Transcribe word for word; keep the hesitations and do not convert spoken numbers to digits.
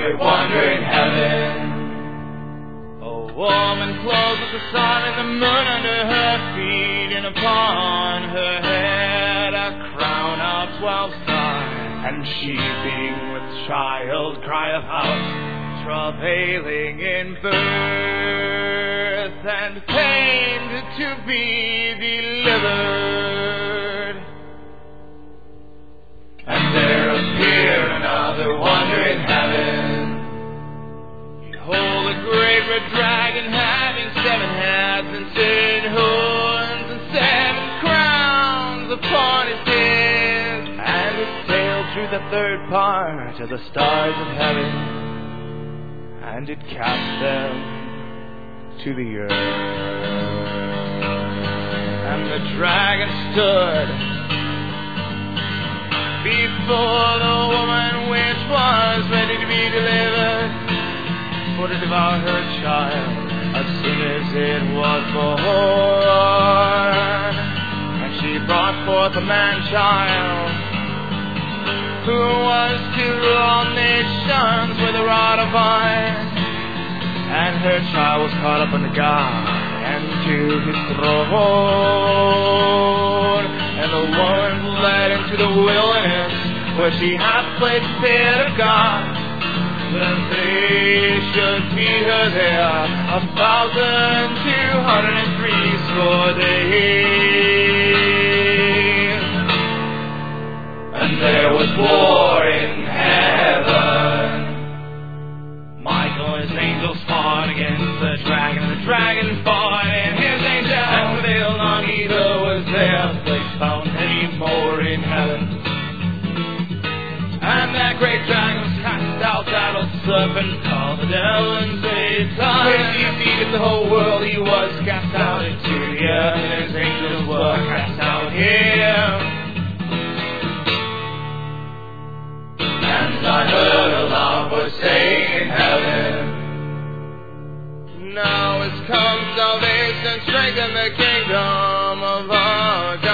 great wonder in heaven. A woman clothed with the sun and the moon under her feet, and upon her head a crown of twelve stars. And she, being with child, crieth out, travailing in birth, and pained to be delivered. And there appeared another wonder in heaven. Behold, a great red dragon, having seven heads and ten horns and seven crowns upon his head, and his tail drew the third part of the stars of heaven, and it cast them to the earth. And the dragon stood before the woman which was ready to be delivered, for to devour her child as soon as it was born. And she brought forth a man-child, who was to rule all nations with a rod of iron. And her child was caught up unto God and to his throne. And the woman led into the wilderness, where she hath played the pit of God, that they should feed her there a thousand two hundred and three score days. And there was war in heaven. Michael and his angels fought against the dragon, and the dragon fought and his angels, and prevailed on, neither was their place found any more in heaven. And that great dragon was cast out, that old serpent called the devil and Satan. When he defeated the whole world, he was cast out into the earth, and his angels were cast out here. And I heard a loud voice saying in heaven, now is come salvation, strength, and the kingdom of our